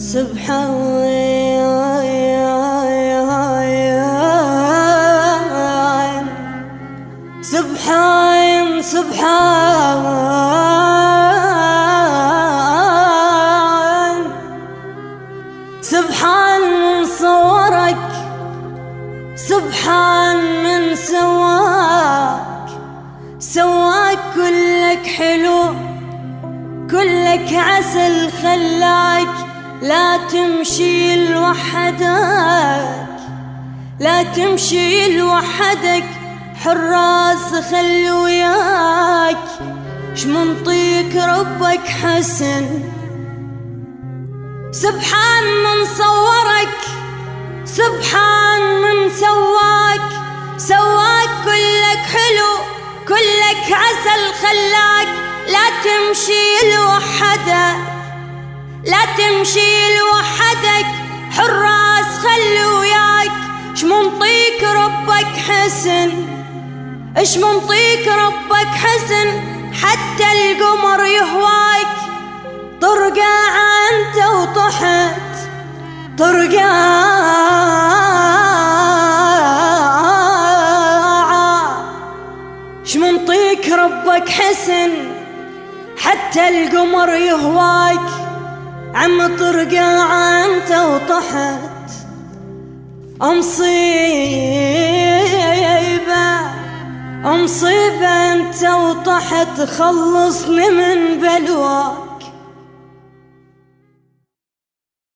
سبحان سبحان سبحان سبحان من صورك، سبحان من سواك كلك حلو كلك عسل خلاك لا تمشي لوحدك، لا تمشي لوحدك، حراس خلي وياك، شمنطيك ربك حسن. سبحان من صورك، سبحان من سواك كلك حلو كلك عسل خلاك لا تمشي لوحدك، لا تمشي لوحدك، حراس خلي وياك، شمنطيك ربك حسن، شمنطيك ربك حسن، حتى القمر يهواك، طرقع انت وطحت، طرقع شمنطيك ربك حسن، حتى القمر يهواك، عم طرقع انت وطحت. مصيبة انت وطحت، خلصني من بلواك.